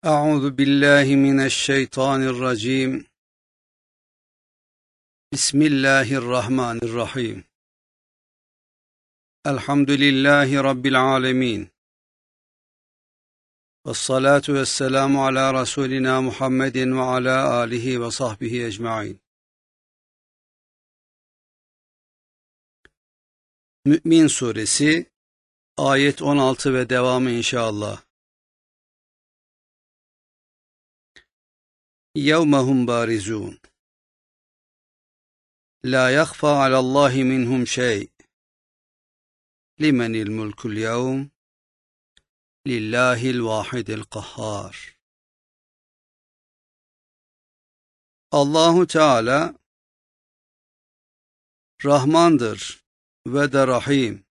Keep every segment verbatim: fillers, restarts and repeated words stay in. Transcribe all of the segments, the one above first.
أعوذ بالله من الشيطان الرجيم. بسم الله الرحمن الرحيم. الحمد لله رب العالمين، والصلاة والسلام على رسولنا محمد وعلى آله وصحبه أجمعين. Mü'min Suresi ayet on altı ve devamı inşallah. يَوْمَهُمْ بَارِزُونَ لَا يَخْفَى عَلَى اللّٰهِ مِنْهُمْ شَيْءٍ لِمَنِ الْمُلْكُ الْيَوْمِ لِلّٰهِ الْوَاحِدِ الْقَهَّارِ. Allahu Teala Rahmandır ve de Rahim.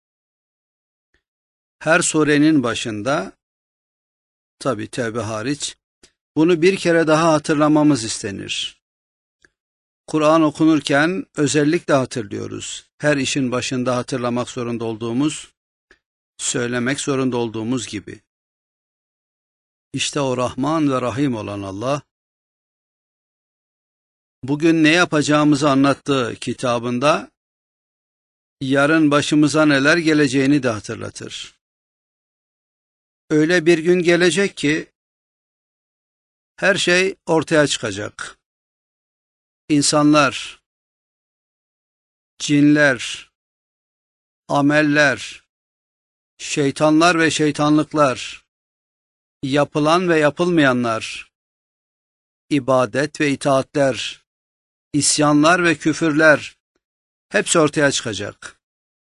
Her surenin başında, tabi Tevbe hariç, bunu bir kere daha hatırlamamız istenir. Kur'an okunurken özellikle hatırlıyoruz. Her işin başında hatırlamak zorunda olduğumuz, söylemek zorunda olduğumuz gibi. İşte o Rahman ve Rahim olan Allah, bugün ne yapacağımızı anlattığı kitabında, yarın başımıza neler geleceğini de hatırlatır. Öyle bir gün gelecek ki, her şey ortaya çıkacak. İnsanlar, cinler, ameller, şeytanlar ve şeytanlıklar, yapılan ve yapılmayanlar, ibadet ve itaatler, isyanlar ve küfürler, hepsi ortaya çıkacak.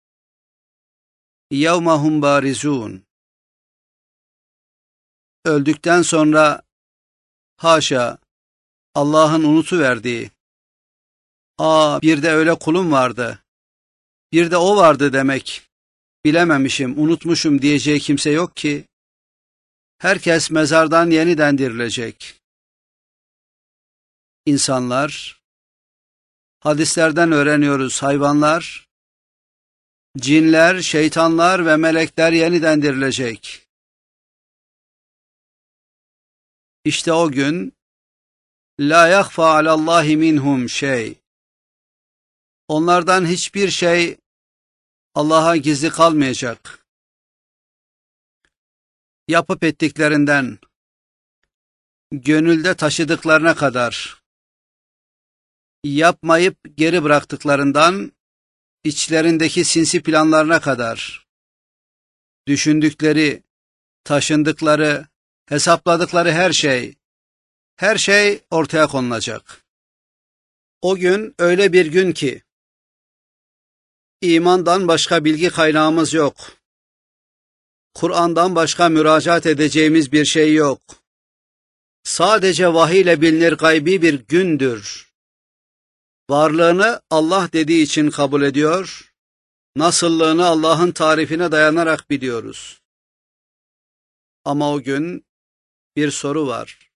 يَوْمَهُمْ بَارِزُونَ Öldükten sonra, haşa, Allah'ın unutuverdiği, ''Aa, bir de öyle kulum vardı, bir de o vardı demek, bilememişim, unutmuşum.'' diyeceği kimse yok ki, herkes mezardan yeniden dirilecek. İnsanlar, hadislerden öğreniyoruz, hayvanlar, cinler, şeytanlar ve melekler yeniden dirilecek. İşte o gün, la yahfa alallahi minhum şey. Onlardan hiçbir şey Allah'a gizli kalmayacak. Yapıp ettiklerinden, gönülde taşıdıklarına kadar, yapmayıp geri bıraktıklarından, içlerindeki sinsi planlarına kadar, düşündükleri, taşındıkları, hesapladıkları her şey, her şey ortaya konulacak. O gün öyle bir gün ki, imandan başka bilgi kaynağımız yok. Kur'an'dan başka müracaat edeceğimiz bir şey yok. Sadece vahiy ile bilinir gaybi bir gündür. Varlığını Allah dediği için kabul ediyor, nasıllığını Allah'ın tarifine dayanarak biliyoruz. Ama o gün bir soru var.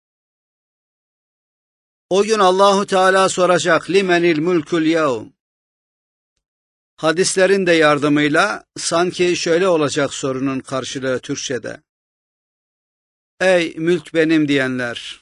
O gün Allahu Teala soracak, limenil mulkul yevm. Hadislerin de yardımıyla sanki şöyle olacak sorunun karşılığı Türkçe'de. Ey mülk benim diyenler,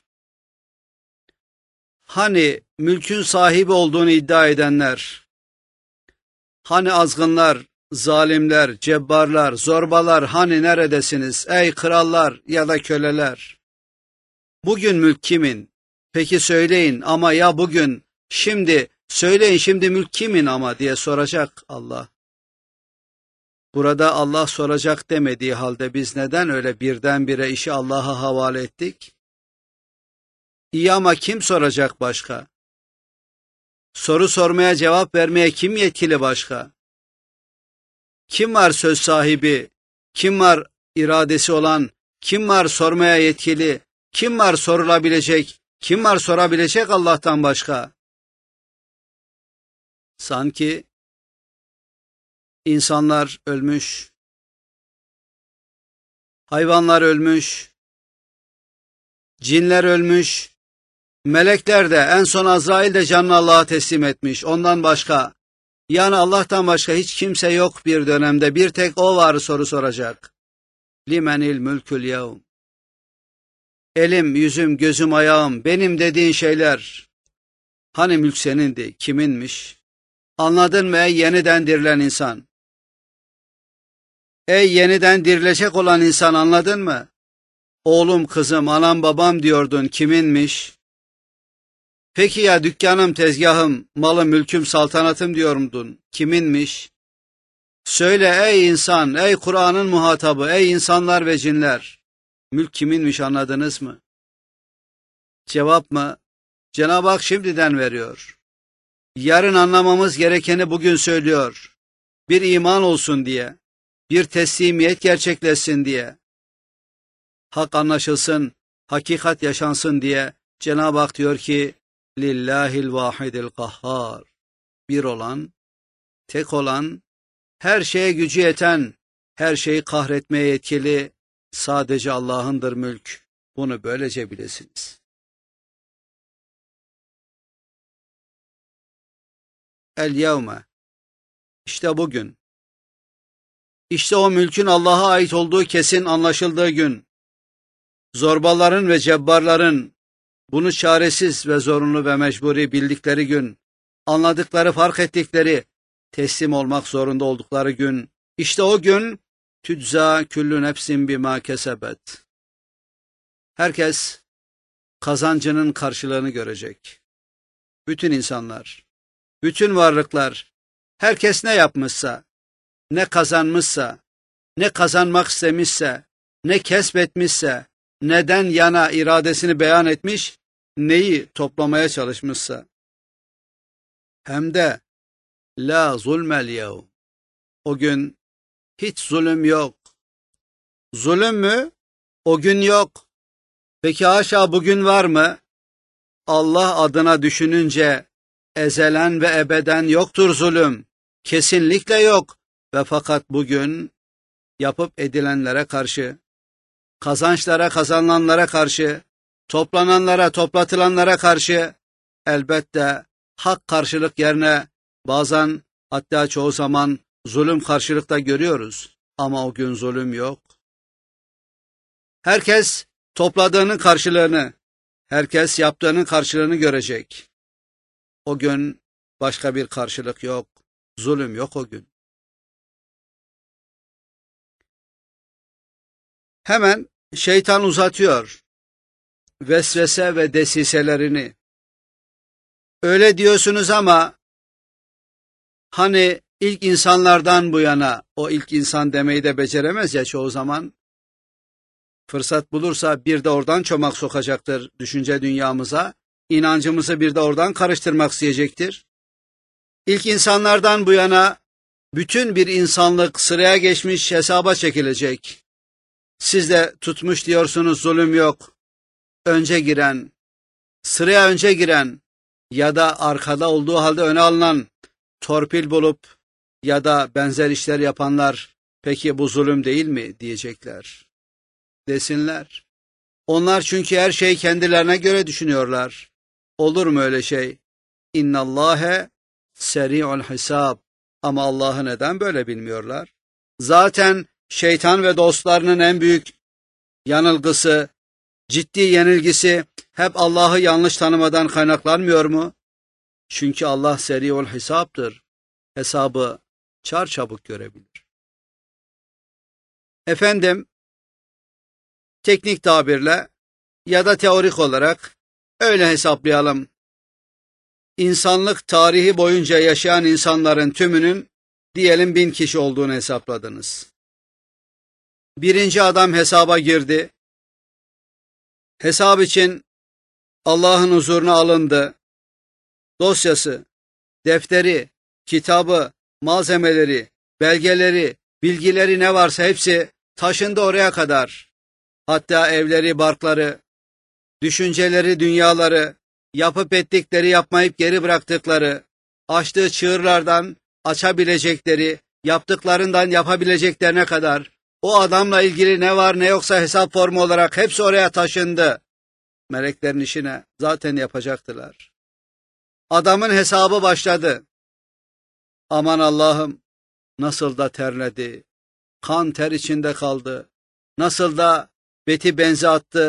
hani mülkün sahibi olduğunu iddia edenler, hani azgınlar, zalimler, cebbarlar, zorbalar, hani neredesiniz ey krallar ya da köleler? Bugün mülk kimin? Peki söyleyin, ama ya bugün, şimdi, söyleyin şimdi mülk kimin ama diye soracak Allah. Burada Allah soracak demediği halde biz neden öyle birdenbire işi Allah'a havale ettik? İyi ama kim soracak başka? Soru sormaya, cevap vermeye kim yetkili başka? Kim var söz sahibi? Kim var iradesi olan? Kim var sormaya yetkili? Kim var sorulabilecek? Kim var sorabilecek Allah'tan başka? Sanki insanlar ölmüş, hayvanlar ölmüş, cinler ölmüş, melekler de, en son Azrail de canını Allah'a teslim etmiş. Ondan başka, yani Allah'tan başka hiç kimse yok bir dönemde, bir tek o var soru soracak. Limenil mülkül yevm. Elim, yüzüm, gözüm, ayağım, benim dediğin şeyler. Hani mülk senindi, kiminmiş? Anladın mı ey yeniden dirilen insan? Ey yeniden dirilecek olan insan, anladın mı? Oğlum, kızım, anam, babam diyordun, kiminmiş? Peki ya dükkanım, tezgahım, malım, mülküm, saltanatım diyordun, kiminmiş? Söyle ey insan, ey Kur'an'ın muhatabı, ey insanlar ve cinler. Mülk kiminmiş, anladınız mı? Cevap mı? Cenab-ı Hak şimdiden veriyor. Yarın anlamamız gerekeni bugün söylüyor. Bir iman olsun diye, bir teslimiyet gerçekleşsin diye, hak anlaşılsın, hakikat yaşansın diye Cenab-ı Hak diyor ki, Lillahil vahidil kahhar. Bir olan, tek olan, her şeye gücü yeten, her şeyi kahretmeye yetkili, sadece Allah'ındır mülk. Bunu böylece bilesiniz. El yevme. İşte bugün. İşte o mülkün Allah'a ait olduğu kesin anlaşıldığı gün. Zorbaların ve cebbarların bunu çaresiz ve zorunlu ve mecburi bildikleri gün, anladıkları, fark ettikleri, teslim olmak zorunda oldukları gün, işte o gün tücza küllü nefsin bima kesebet. Herkes kazancının karşılığını görecek. Bütün insanlar, bütün varlıklar, herkes ne yapmışsa, ne kazanmışsa, ne kazanmak istemişse, ne kesbetmişse, neden yana iradesini beyan etmiş, neyi toplamaya çalışmışsa. Hem de la zulmel yevm. O gün hiç zulüm yok. Zulüm mü? O gün yok. Peki haşa bugün var mı? Allah adına düşününce ezelen ve ebeden yoktur zulüm. Kesinlikle yok. Ve fakat bugün yapıp edilenlere karşı, kazançlara kazanılanlara karşı, toplananlara toplatılanlara karşı elbette hak karşılık yerine bazen hatta çoğu zaman zulüm karşılıkta görüyoruz. Ama o gün zulüm yok. Herkes topladığının karşılığını, herkes yaptığının karşılığını görecek. O gün başka bir karşılık yok. Zulüm yok o gün. Hemen şeytan uzatıyor vesvese ve desiselerini. Öyle diyorsunuz ama hani ilk insanlardan bu yana, o ilk insan demeyi de beceremez ya çoğu zaman, fırsat bulursa bir de oradan çomak sokacaktır düşünce dünyamıza, inancımızı bir de oradan karıştırmak isteyecektir. İlk insanlardan bu yana bütün bir insanlık sıraya geçmiş, hesaba çekilecek. Siz de tutmuş diyorsunuz zulüm yok. Önce giren, sıraya önce giren ya da arkada olduğu halde öne alınan, torpil bulup ya da benzer işler yapanlar peki bu zulüm değil mi diyecekler. Desinler. Onlar çünkü her şeyi kendilerine göre düşünüyorlar. Olur mu öyle şey? İnnallâhe seri'ul hisab. Ama Allah'ı neden böyle bilmiyorlar? Zaten şeytan ve dostlarının en büyük yanılgısı, ciddi yenilgisi hep Allah'ı yanlış tanımadan kaynaklanmıyor mu? Çünkü Allah seri'ul hisaptır. Hesabı çarçabuk görebilir. Efendim, teknik tabirle ya da teorik olarak öyle hesaplayalım. İnsanlık tarihi boyunca yaşayan insanların tümünün diyelim bin kişi olduğunu hesapladınız. Birinci adam hesaba girdi. Hesap için Allah'ın huzuruna alındı. Dosyası, defteri, kitabı, malzemeleri, belgeleri, bilgileri ne varsa hepsi taşındı oraya kadar. Hatta evleri, barkları, düşünceleri, dünyaları, yapıp ettikleri, yapmayıp geri bıraktıkları, açtığı çığırlardan açabilecekleri, yaptıklarından yapabileceklerine kadar o adamla ilgili ne var ne yoksa hesap formu olarak hepsi oraya taşındı. Meleklerin işine zaten yapacaktılar. Adamın hesabı başladı. Aman Allah'ım, nasıl da terledi, kan ter içinde kaldı, nasıl da beti benzi attı,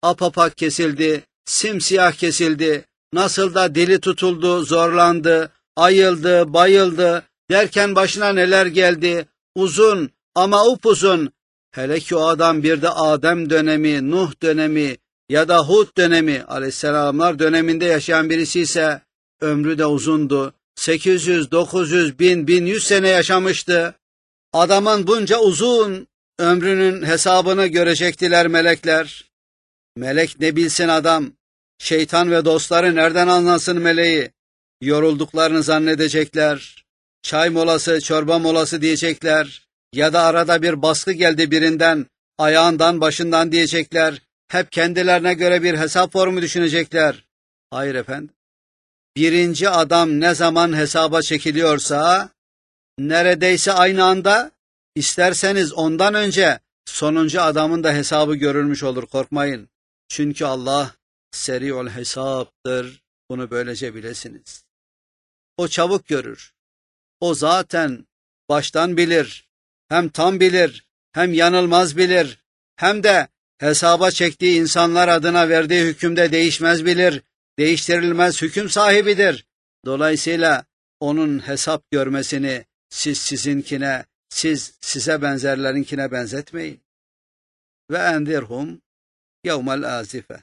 apapak kesildi, simsiyah kesildi, nasıl da dili tutuldu, zorlandı, ayıldı, bayıldı, derken başına neler geldi, uzun ama upuzun, hele ki o adam bir de Adem dönemi, Nuh dönemi ya da Hud dönemi, aleyhisselamlar döneminde yaşayan birisi ise ömrü de uzundu, sekiz yüz, dokuz yüz, bin, bin yüz sene yaşamıştı. Adamın bunca uzun ömrünün hesabını görecektiler melekler. Melek ne bilsin adam, şeytan ve dostları nereden anlasın meleği? Yorulduklarını zannedecekler, çay molası, çorba molası diyecekler ya da arada bir baskı geldi birinden, ayağından, başından diyecekler. Hep kendilerine göre bir hesap formu düşünecekler. Hayır efendim. Birinci adam ne zaman hesaba çekiliyorsa, neredeyse aynı anda, isterseniz ondan önce sonuncu adamın da hesabı görülmüş olur, korkmayın. Çünkü Allah seri'ul hesaptır, bunu böylece bilesiniz. O çabuk görür. O zaten baştan bilir, hem tam bilir, hem yanılmaz bilir, hem de hesaba çektiği insanlar adına verdiği hükümde değişmez bilir, değiştirilmez hüküm sahibidir. Dolayısıyla onun hesap görmesini siz sizinkine, siz size benzerlerinkine benzetmeyin. Ve endirhum yevmel azife.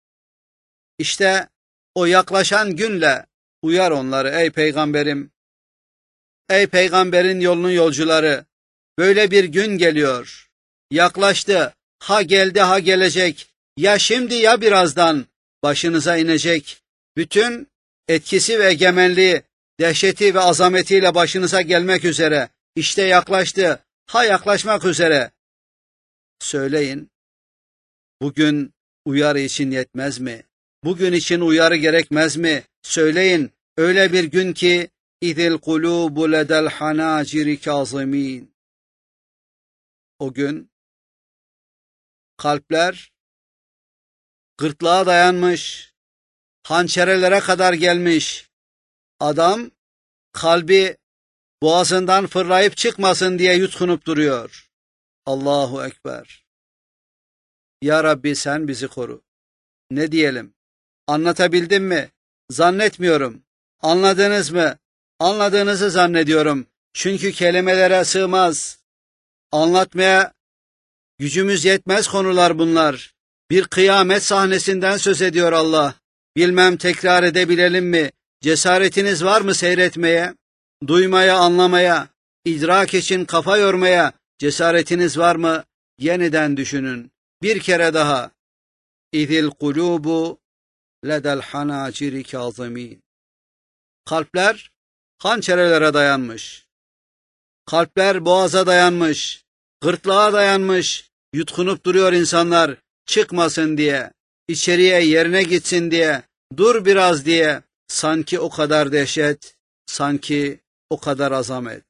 İşte o yaklaşan günle uyar onları ey peygamberim. Ey peygamberin yolunun yolcuları, böyle bir gün geliyor. Yaklaştı, ha geldi ha gelecek, ya şimdi ya birazdan başınıza inecek. Bütün etkisi ve egemenliği, dehşeti ve azametiyle başınıza gelmek üzere. İşte yaklaştı, ha yaklaşmak üzere. Söyleyin, bugün uyarı için yetmez mi? Bugün için uyarı gerekmez mi? Söyleyin, öyle bir gün ki İzil kulubu ledel hanaciri kazimin. O gün kalpler gırtlağa dayanmış, hançerelere kadar gelmiş. Adam kalbi boğazından fırlayıp çıkmasın diye yutkunup duruyor. Allahu Ekber. Ya Rabbi sen bizi koru. Ne diyelim? Anlatabildim mi? Zannetmiyorum. Anladınız mı? Anladığınızı zannediyorum. Çünkü kelimelere sığmaz. Anlatmaya gücümüz yetmez konular bunlar. Bir kıyamet sahnesinden söz ediyor Allah. Bilmem tekrar edebilelim mi? Cesaretiniz var mı seyretmeye? Duymaya, anlamaya, idrak için kafa yormaya cesaretiniz var mı? Yeniden düşünün. Bir kere daha. İzil kulubu ledel hanaciri kazimin. Kalpler hançerelere dayanmış. Kalpler boğaza dayanmış. Gırtlağa dayanmış. Yutkunup duruyor insanlar. Çıkmasın diye. İçeriye yerine gitsin diye. Dur biraz diye. Sanki o kadar dehşet. Sanki o kadar azamet.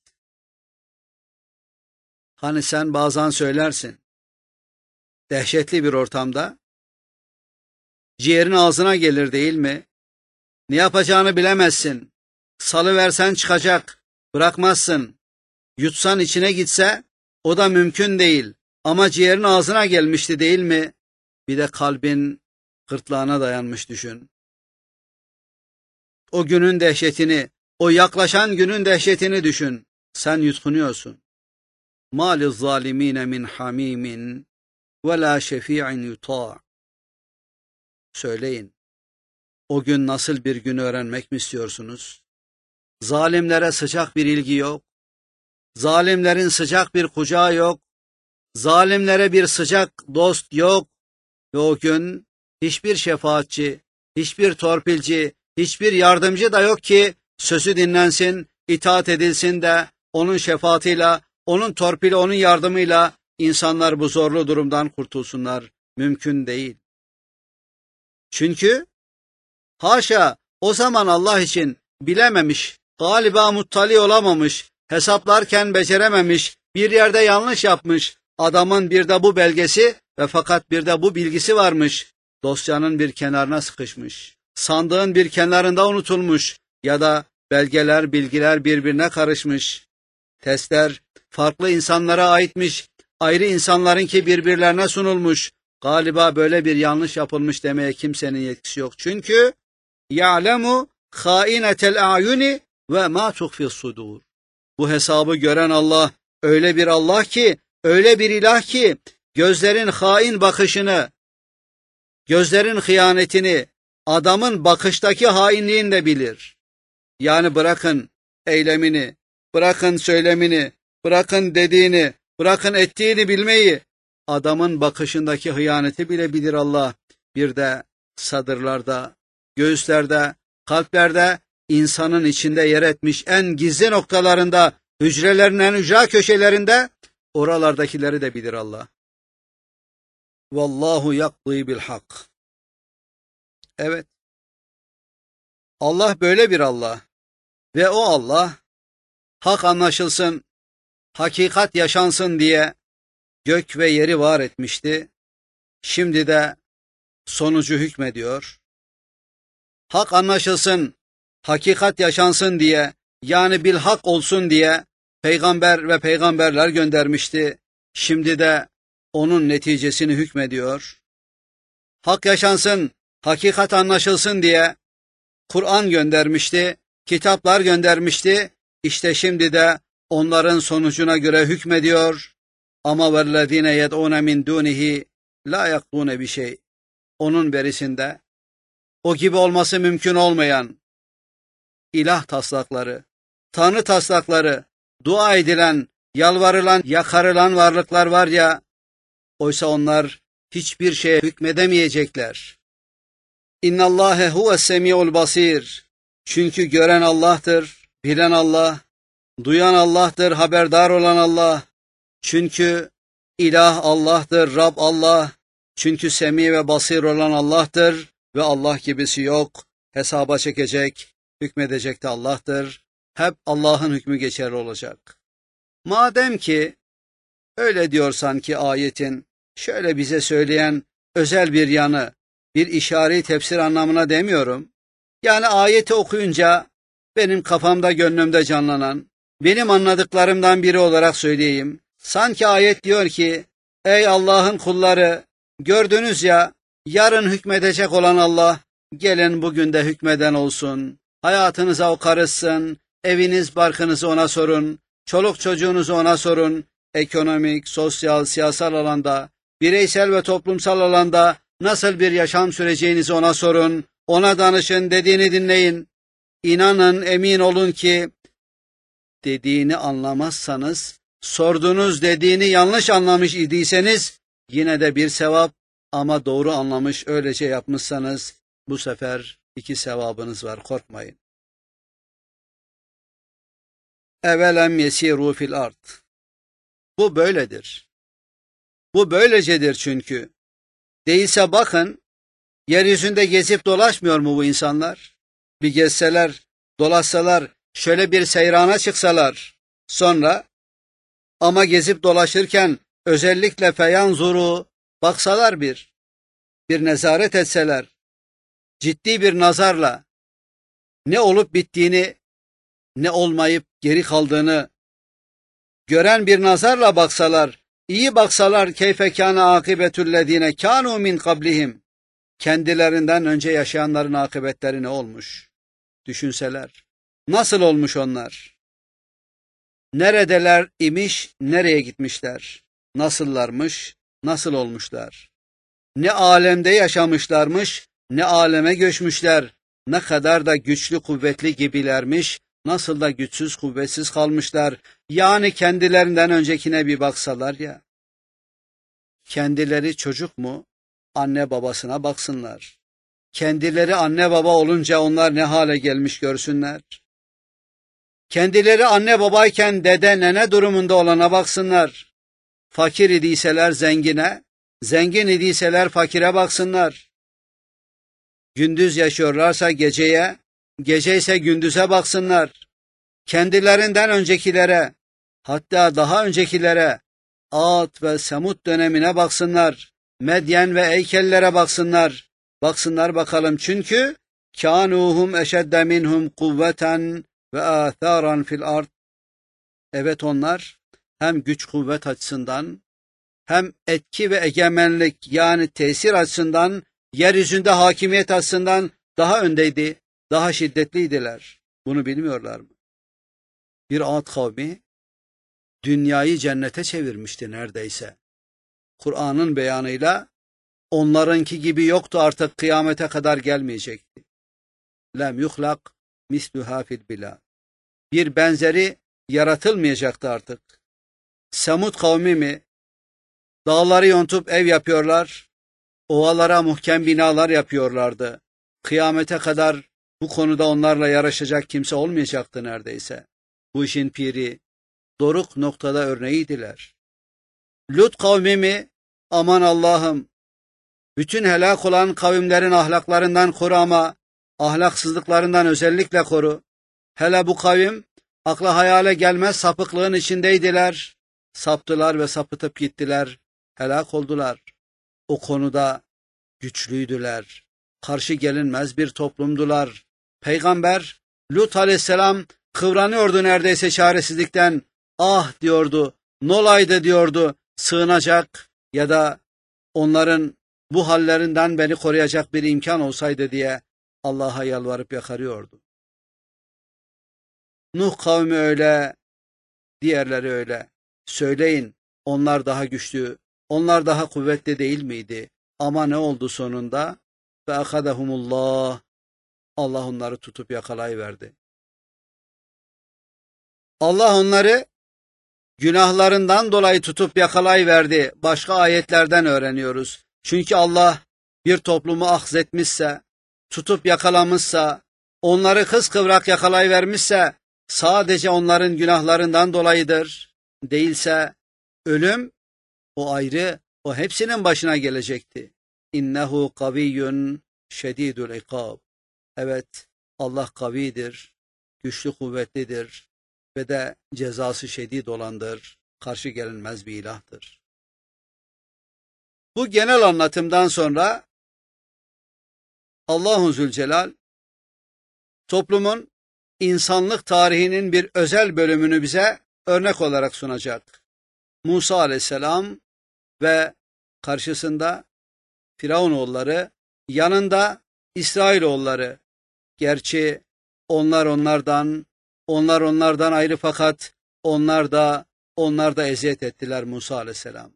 Hani sen bazen söylersin. Dehşetli bir ortamda ciğerin ağzına gelir değil mi? Ne yapacağını bilemezsin. Salıversen çıkacak. Bırakmazsın. Yutsan içine gitse o da mümkün değil. Ama ciğerin ağzına gelmişti değil mi? Bir de kalbin gırtlağına dayanmış düşün. O günün dehşetini, o yaklaşan günün dehşetini düşün. Sen yutkunuyorsun. مَا لِلظَّالِم۪ينَ مِنْ حَم۪يمٍ وَلَا شَف۪يعٍ يُطَاعٍ. Söyleyin, o gün nasıl bir gün öğrenmek mi istiyorsunuz? Zalimlere sıcak bir ilgi yok. Zalimlerin sıcak bir kucağı yok. Zalimlere bir sıcak dost yok. Ve o gün hiçbir şefaatçi, hiçbir torpilci, hiçbir yardımcı da yok ki sözü dinlensin, itaat edilsin de onun şefaatiyle, onun torpili, onun yardımıyla insanlar bu zorlu durumdan kurtulsunlar. Mümkün değil. Çünkü haşa o zaman Allah için bilememiş, galiba muttali olamamış, hesaplarken becerememiş, bir yerde yanlış yapmış. Adamın bir de bu belgesi ve fakat bir de bu bilgisi varmış. Dosyanın bir kenarına sıkışmış. Sandığın bir kenarında unutulmuş ya da belgeler, bilgiler birbirine karışmış. Testler farklı insanlara aitmiş, ayrı insanlarınki birbirlerine sunulmuş. galiba böyle bir yanlış yapılmış demeye kimsenin yetkisi yok. Çünkü ya'lemu hainetel a'yuni ve ma tuhfi sudur. Bu hesabı gören Allah öyle bir Allah ki, öyle bir ilah ki gözlerin hain bakışını, gözlerin hıyanetini, adamın bakıştaki hainliğini de bilir. Yani bırakın eylemini, bırakın söylemini, bırakın dediğini, bırakın ettiğini bilmeyi, adamın bakışındaki hıyaneti bile bilir Allah. Bir de sadırlarda, göğüslerde, kalplerde, insanın içinde yer etmiş en gizli noktalarında, hücrelerin en ücra köşelerinde, oralardakileri de bilir Allah. Vallahu yakdî bil hak. Evet, Allah böyle bir Allah ve o Allah, hak anlaşılsın, hakikat yaşansın diye gök ve yeri var etmişti. Şimdi de sonucu hükmediyor. Hak anlaşılsın, hakikat yaşansın diye, yani bil hak olsun diye peygamber ve peygamberler göndermişti. Şimdi de onun neticesini hükmediyor. Hak yaşansın, hakikat anlaşılsın diye Kur'an göndermişti, kitaplar göndermişti. İşte şimdi de onların sonucuna göre hükmediyor. Ama vellezine yed'une min dunihi la yakdune bir şey. Onun berisinde o gibi olması mümkün olmayan ilah taslakları, tanrı taslakları, dua edilen, yalvarılan, yakarılan varlıklar var ya, oysa onlar hiçbir şeye hükmedemeyecekler. İnnallâhe huves-semî'ul basîr. Çünkü gören Allah'tır, bilen Allah, duyan Allah'tır, haberdar olan Allah. Çünkü ilah Allah'tır, Rab Allah. Çünkü semi ve basir olan Allah'tır ve Allah gibisi yok. Hesaba çekecek, hükmedecek de Allah'tır. Hep Allah'ın hükmü geçerli olacak. Madem ki öyle diyorsan ki ayetin şöyle bize söyleyen özel bir yanı, bir işari tefsir anlamına demiyorum. Yani ayeti okuyunca benim kafamda gönlümde canlanan, benim anladıklarımdan biri olarak söyleyeyim. Sanki ayet diyor ki, ey Allah'ın kulları, gördünüz ya, yarın hükmedecek olan Allah, gelin bugün de hükmeden olsun. Hayatınıza o karışsın, eviniz barkınızı ona sorun, çoluk çocuğunuzu ona sorun, ekonomik, sosyal, siyasal alanda, bireysel ve toplumsal alanda nasıl bir yaşam süreceğinizi ona sorun, ona danışın, dediğini dinleyin. İnanın, emin olun ki, dediğini anlamazsanız, sordunuz dediğini yanlış anlamış idiyseniz, yine de bir sevap, ama doğru anlamış öylece yapmışsanız, bu sefer iki sevabınız var, korkmayın. Evelem yesiru fil ard. Bu böyledir. Bu böylecedir çünkü. Değilse bakın, yeryüzünde gezip dolaşmıyor mu bu insanlar? Bir gezseler, dolaşsalar, şöyle bir seyrana çıksalar, sonra ama gezip dolaşırken özellikle feyanzuru, baksalar bir, bir nezaret etseler, ciddi bir nazarla ne olup bittiğini, ne olmayıp geri kaldığını gören bir nazarla baksalar, iyi baksalar, keyfe kâne âkibetüllezîne kânû min kablihim, kendilerinden önce yaşayanların akıbetleri ne olmuş? Düşünseler, nasıl olmuş onlar? Neredeler imiş, nereye gitmişler? Nasıllarmış, nasıl olmuşlar? Ne alemde yaşamışlarmış, ne aleme göçmüşler, ne kadar da güçlü kuvvetli gibilermiş, nasıl da güçsüz kuvvetsiz kalmışlar. Yani kendilerinden öncekine bir baksalar ya. Kendileri çocuk mu? Anne babasına baksınlar. Kendileri anne baba olunca onlar ne hale gelmiş görsünler. Kendileri anne babayken dede nene durumunda olana baksınlar. Fakir idiyseler zengine, zengin idiyseler fakire baksınlar. Gündüz yaşıyorlarsa geceye, gece ise gündüze baksınlar. Kendilerinden öncekilere, hatta daha öncekilere, Ad ve Semud dönemine baksınlar. Medyen ve Eykellere baksınlar. Baksınlar bakalım, çünkü kânuhum eşedde minhum kuvveten ve âthâran fil ard. Evet, onlar hem güç kuvvet açısından hem etki ve egemenlik yani tesir açısından, yeryüzünde hakimiyet açısından daha öndeydi, daha şiddetliydiler. Bunu bilmiyorlar mı? Bir Ad kavmi dünyayı cennete çevirmişti neredeyse. Kur'an'ın beyanıyla onlarınki gibi yoktu, artık kıyamete kadar gelmeyecekti. Lem yuhlak misluha fil bilad. Bir benzeri yaratılmayacaktı artık. Semud kavmi mi? Dağları yontup ev yapıyorlar, ovalara muhkem binalar yapıyorlardı. Kıyamete kadar bu konuda onlarla yarışacak kimse olmayacaktı neredeyse. Bu işin piri, doruk noktada örneğiydiler. Lut kavmi mi? Aman Allah'ım! Bütün helak olan kavimlerin ahlaklarından koru ama ahlaksızlıklarından özellikle koru. Hele bu kavim akla hayale gelmez sapıklığın içindeydiler. Saptılar ve sapıtıp gittiler. Helak oldular. O konuda güçlüydüler. Karşı gelinmez bir toplumdular. Peygamber Lut aleyhisselam kıvranıyordu neredeyse çaresizlikten. Ah diyordu, nolaydı diyordu, sığınacak ya da onların bu hallerinden beni koruyacak bir imkan olsaydı diye Allah'a yalvarıp yakarıyordu. Nuh kavmi öyle, diğerleri öyle. Söyleyin, onlar daha güçlü, onlar daha kuvvetli değil miydi? Ama ne oldu sonunda? Ve akadahumullah. Allah onları tutup yakalayıverdi. Allah onları günahlarından dolayı tutup yakalayıverdi. Başka ayetlerden öğreniyoruz. Çünkü Allah bir toplumu ahzetmişse, tutup yakalamışsa, onları kıskıvrak yakalayıvermişse sadece onların günahlarından dolayıdır. Değilse ölüm o ayrı, o hepsinin başına gelecekti. İnnehu kaviyyun şedidul ikab. Evet, Allah kavidir, güçlü kuvvetlidir ve de cezası şedid olandır, karşı gelinmez bir ilahtır. Bu genel anlatımdan sonra Allahu Zülcelal toplumun insanlık tarihinin bir özel bölümünü bize örnek olarak sunacak. Musa aleyhisselam ve karşısında Firavunoğulları, yanında İsrailoğulları. Gerçi onlar onlardan, onlar onlardan ayrı fakat onlar da onlar da eziyet ettiler Musa aleyhisselam.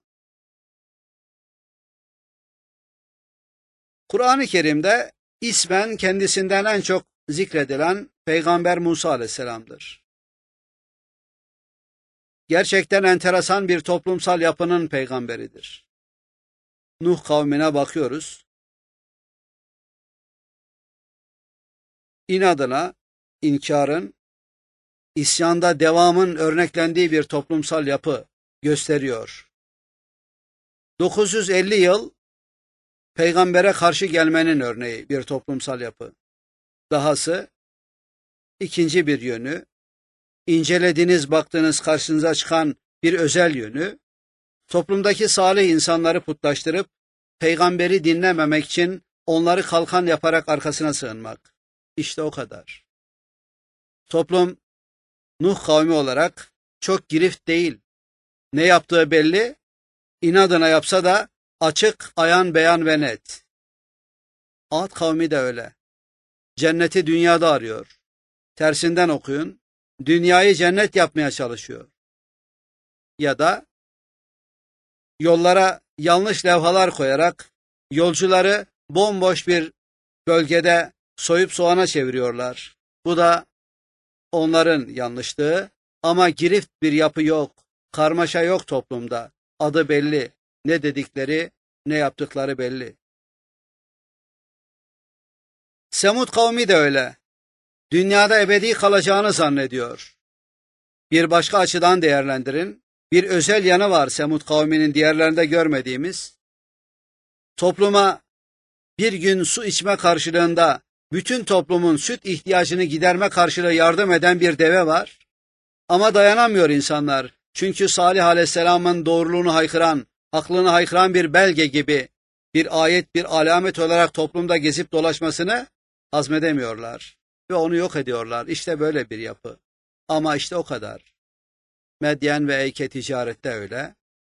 Kur'an-ı Kerim'de ismen kendisinden en çok zikredilen Peygamber Musa aleyhisselam'dır. Gerçekten enteresan bir toplumsal yapının peygamberidir. Nuh kavmine bakıyoruz. İnadına, inkarın, isyanda devamın örneklendiği bir toplumsal yapı gösteriyor. dokuz yüz elli yıl peygambere karşı gelmenin örneği bir toplumsal yapı. Dahası ikinci bir yönü, incelediğiniz, baktığınız karşınıza çıkan bir özel yönü, toplumdaki salih insanları putlaştırıp peygamberi dinlememek için onları kalkan yaparak arkasına sığınmak. İşte o kadar. Toplum Nuh kavmi olarak çok girift değil. Ne yaptığı belli, inadına yapsa da açık, ayan beyan ve net. Ad kavmi de öyle. Cenneti dünyada arıyor. Tersinden okuyun, dünyayı cennet yapmaya çalışıyor. Ya da yollara yanlış levhalar koyarak yolcuları bomboş bir bölgede soyup soğana çeviriyorlar. Bu da onların yanlışlığı ama girift bir yapı yok, karmaşa yok toplumda. Adı belli, ne dedikleri, ne yaptıkları belli. Semud kavmi de öyle. Dünyada ebedi kalacağını zannediyor. Bir başka açıdan değerlendirin. Bir özel yanı var Semud kavminin diğerlerinde görmediğimiz. Topluma bir gün su içme karşılığında bütün toplumun süt ihtiyacını giderme karşılığı yardım eden bir deve var. Ama dayanamıyor insanlar. Çünkü Salih Aleyhisselam'ın doğruluğunu haykıran, aklını haykıran bir belge gibi bir ayet, bir alamet olarak toplumda gezip dolaşmasını hazmedemiyorlar. Ve onu yok ediyorlar. İşte böyle bir yapı. Ama işte o kadar. Medyen ve Eyke ticarette öyle.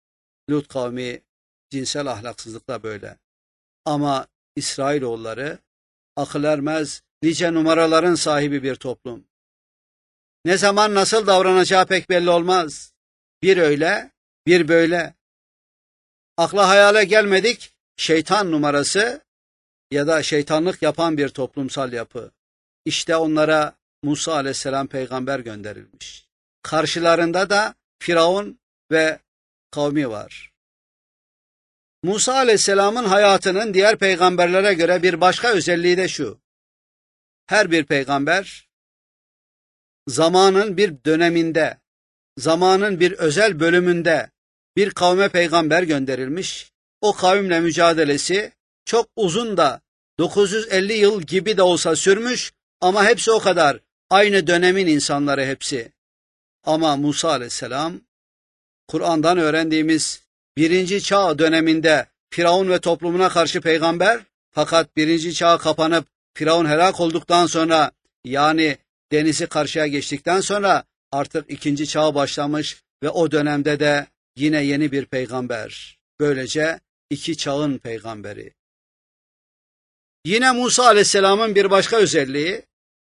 Lut kavmi cinsel ahlaksızlık da böyle. Ama İsrailoğulları akıl ermez nice numaraların sahibi bir toplum. Ne zaman nasıl davranacağı pek belli olmaz. Bir öyle, bir böyle. Akla hayale gelmedik şeytan numarası ya da şeytanlık yapan bir toplumsal yapı. İşte onlara Musa aleyhisselam peygamber gönderilmiş. Karşılarında da Firavun ve kavmi var. Musa aleyhisselamın hayatının diğer peygamberlere göre bir başka özelliği de şu: her bir peygamber zamanın bir döneminde, zamanın bir özel bölümünde bir kavme peygamber gönderilmiş. O kavimle mücadelesi çok uzun da dokuz yüz elli yıl gibi de olsa sürmüş ama hepsi o kadar. Aynı dönemin insanları hepsi. Ama Musa aleyhisselam Kur'an'dan öğrendiğimiz birinci çağ döneminde Firavun ve toplumuna karşı peygamber, fakat birinci çağ kapanıp Firavun helak olduktan sonra, yani denizi karşıya geçtikten sonra artık ikinci çağ başlamış ve o dönemde de yine yeni bir peygamber. Böylece iki çağın peygamberi. Yine Musa aleyhisselamın bir başka özelliği,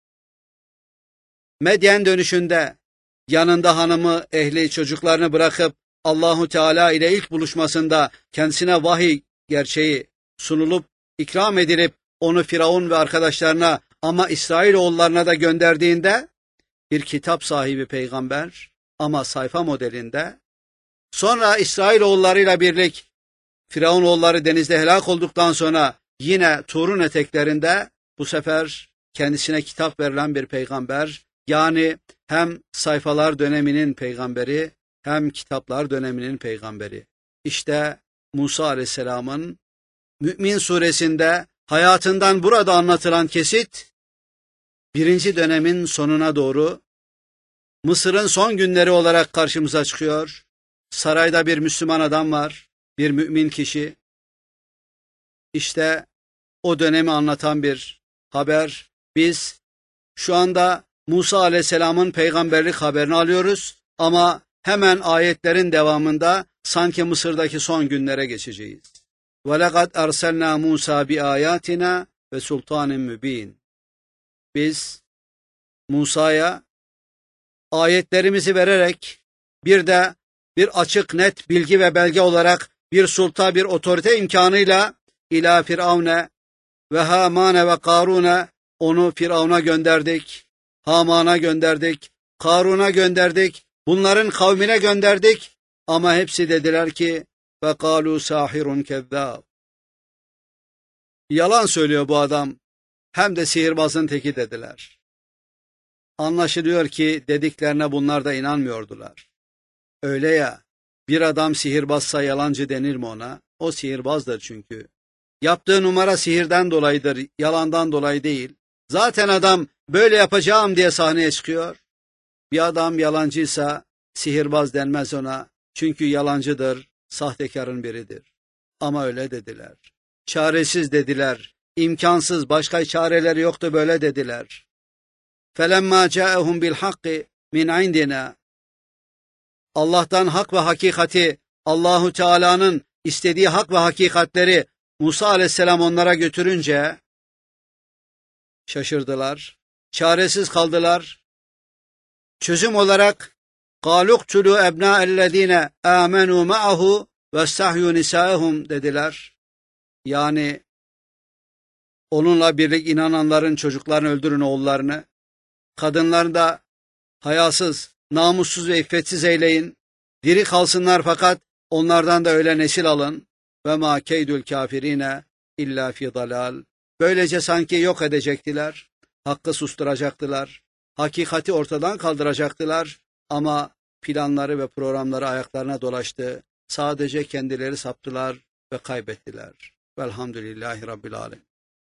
Medyen dönüşünde yanında hanımı, ehli, çocuklarını bırakıp Allahu Teala ile ilk buluşmasında kendisine vahiy gerçeği sunulup ikram edilip onu Firavun ve arkadaşlarına ama İsrailoğullarına da gönderdiğinde bir kitap sahibi peygamber ama sayfa modelinde. Sonra İsrailoğullarıyla birlik Firavunoğulları denizde helak olduktan sonra yine Tur'un eteklerinde bu sefer kendisine kitap verilen bir peygamber. Yani hem sayfalar döneminin peygamberi hem kitaplar döneminin peygamberi. İşte Musa aleyhisselamın Mü'min suresinde hayatından burada anlatılan kesit, birinci dönemin sonuna doğru Mısır'ın son günleri olarak karşımıza çıkıyor. Sarayda bir Müslüman adam var, bir mümin kişi. İşte o dönemi anlatan bir haber. Biz şu anda Musa aleyhisselamın peygamberlik haberini alıyoruz ama hemen ayetlerin devamında sanki Mısır'daki son günlere geçeceğiz. وَلَقَدْ أَرْسَلْنَا مُوسَى بِآيَاتِنَا وَسُلْطَانٍ مُب۪ينٍ. Biz Musa'ya ayetlerimizi vererek bir de bir açık net bilgi ve belge olarak bir sulta, bir otorite imkanıyla ila Firavne ve Hamane ve Karune, onu Firavun'a gönderdik. Haman'a gönderdik, Karun'a gönderdik, bunların kavmine gönderdik ama hepsi dediler ki فَقَالُوا سَاحِرٌ كَذَّابٌ. Yalan söylüyor bu adam, hem de sihirbazın teki dediler. Anlaşılıyor ki dediklerine bunlar da inanmıyordular. Öyle ya, bir adam sihirbazsa yalancı denir mi ona? O sihirbazdır çünkü. Yaptığı numara sihirden dolayıdır, yalandan dolayı değil. Zaten adam böyle yapacağım diye sahneye çıkıyor. Bir adam yalancıysa sihirbaz denmez ona. Çünkü yalancıdır, sahtekarın biridir. Ama öyle dediler. Çaresiz dediler. İmkansız, başka çareleri yoktu, böyle dediler. فَلَمَّا جَاءَهُمْ بِالْحَقِّ مِنْ عِنْدِنَا. Allah'tan hak ve hakikati, Allahu Teala'nın istediği hak ve hakikatleri Musa aleyhisselam onlara götürünce şaşırdılar, çaresiz kaldılar. Çözüm olarak قَالُوا اقْتُلُوا اَبْنَاءَ الَّذ۪ينَ آمَنُوا مَعَهُ وَاسْتَحْيُوا نِسَاءَهُمْ dediler. Yani onunla birlik inananların çocuklarını öldürün, oğullarını. Kadınlarını da hayasız, namussuz ve iffetsiz eyleyin. Diri kalsınlar fakat onlardan da öyle nesil alın. وَمَا كَيْدُ الْكَافِر۪ينَ اِلَّا فِي ضَلَالٍ. Böylece sanki yok edecektiler, hakkı susturacaktılar, hakikati ortadan kaldıracaktılar ama planları ve programları ayaklarına dolaştı. Sadece kendileri saptılar ve kaybettiler. Velhamdülillahi Rabbil Alemin.